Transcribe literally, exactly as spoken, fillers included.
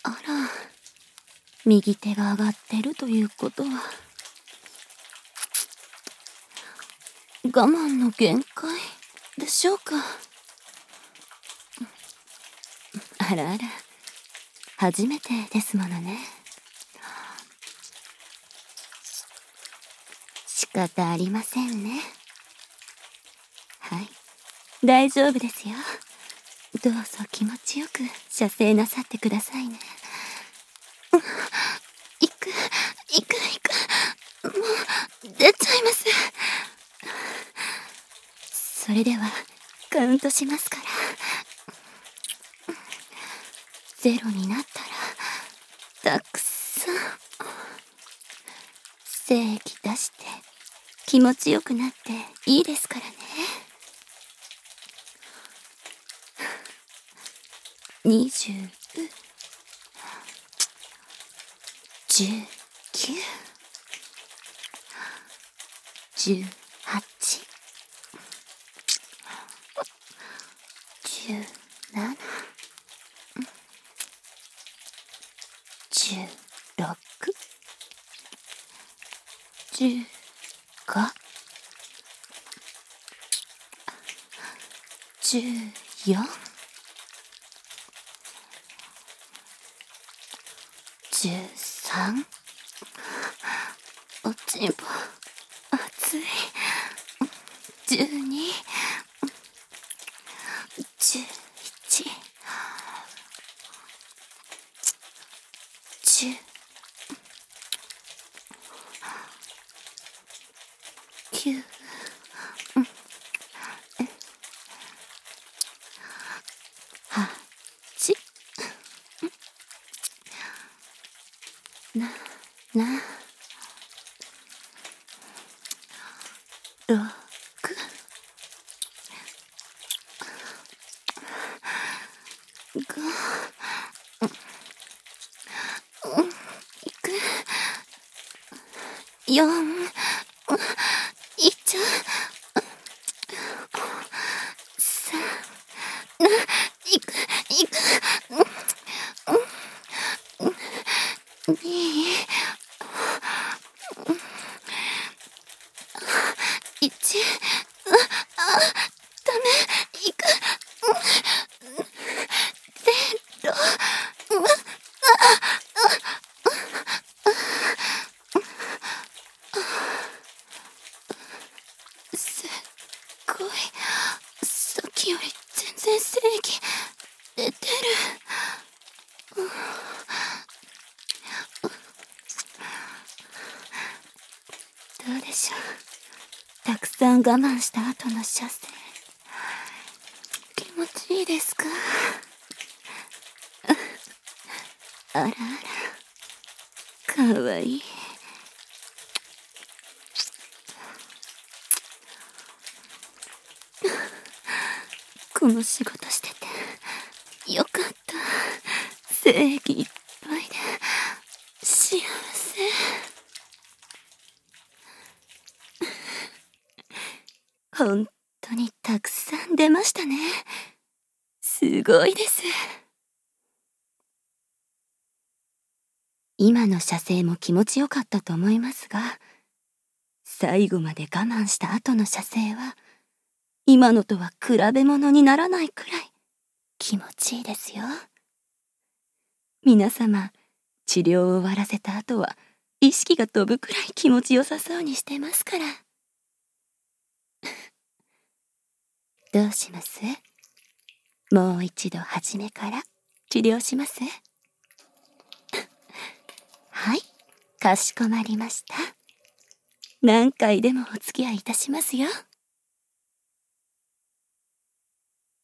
あら、右手が上がってるということは、我慢の限界でしょうか。あらあら、初めてですものね。仕方ありませんね。はい、大丈夫ですよ。どうぞ気持ちよく射精なさってくださいね。うん、いく、いく、いく。もう、出ちゃいます。それでは、カウントしますから。ゼロになったら、たくさん、精液出して、気持ちよくなっていいですからね。にじゅう、じゅうきゅう、じゅうはち、じゅうなな、じゅうろく、じゅうご、じゅうよん、じゅうさん、おちんぽ熱い、じゅうに、じゅういち、じゅうきゅう、はち、な、な、ろく、ご、うん、いく、よん、いっちゃう、さん、いく、いく、に、いち、あ、ダメ、いく、ゼロ、すっごい、さっきより全然精液出てる。どうでしょう。たくさん我慢した後の射精、気持ちいいですか？あらあら、かわいい。この仕事しててよかった。精液いっぱいで幸せ。本当にたくさん出ましたね。すごいです。今の射精も気持ちよかったと思いますが、最後まで我慢した後の射精は、今のとは比べ物にならないくらい気持ちいいですよ。皆様、治療を終わらせた後は、意識が飛ぶくらい気持ちよさそうにしてますから。どうします？もう一度初めから治療します？はい、かしこまりました。何回でもお付き合いいたしますよ。